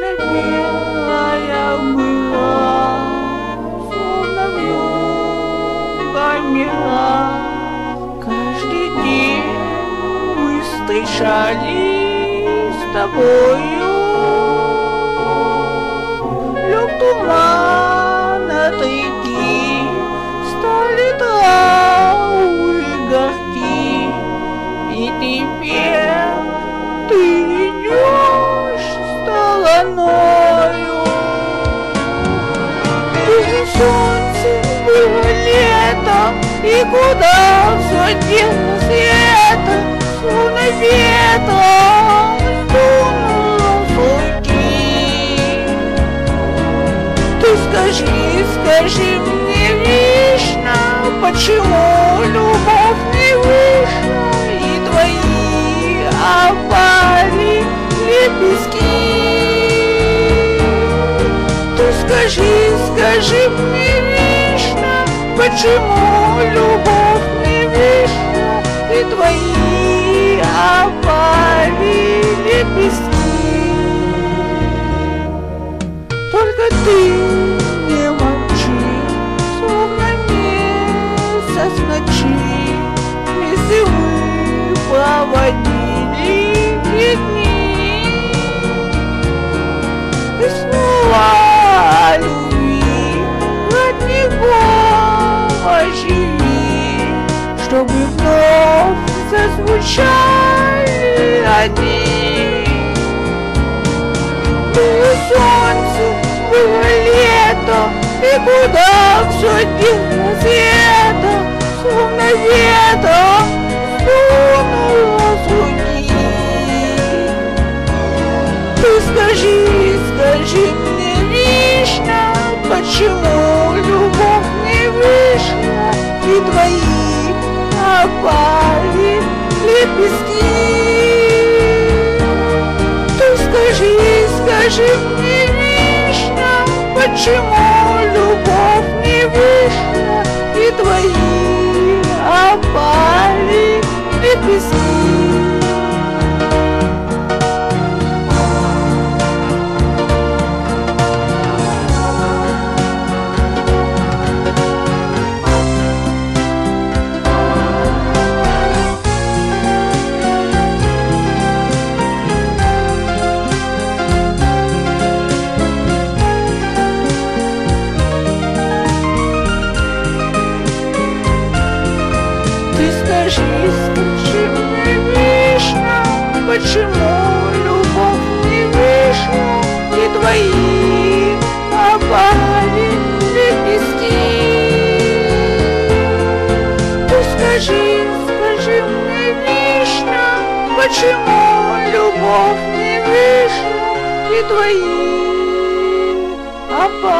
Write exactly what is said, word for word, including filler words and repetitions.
белая была, словно вьюгами. Каждый день мы встречались с тобою. Лег туман от реки, стали травы горки, и теперь ты идешь стороною. Было солнце, было лето, и куда все делось это, словно ветром сдуло с руки. Ты скажи, скажи мне, вишня, почему любовь не вышла, и твои опали лепестки. Ты скажи, скажи мне, вишня, почему любовь не вышла, и твои опали лепестки. Только ты не молчи, словно месяц ночи, вместе мы проводили дни. И снова о любви от него оживи, чтобы вновь зазвучали одни. Было солнце, было лето, и куда все делось это, словно ветром сдунуло с руки. Ты скажи, скажи мне, вишня, почему любовь не вышла, и твои опали лепестки. Ты скажи, скажи мне, вишня, почему любовь не вышла, и твои опали лепестки. Скажи, скажи мне, вишня, почему любовь не вышла, и твои опали лепестки. Ты скажи, скажи мне, вишня, почему любовь не вышла, и твои опали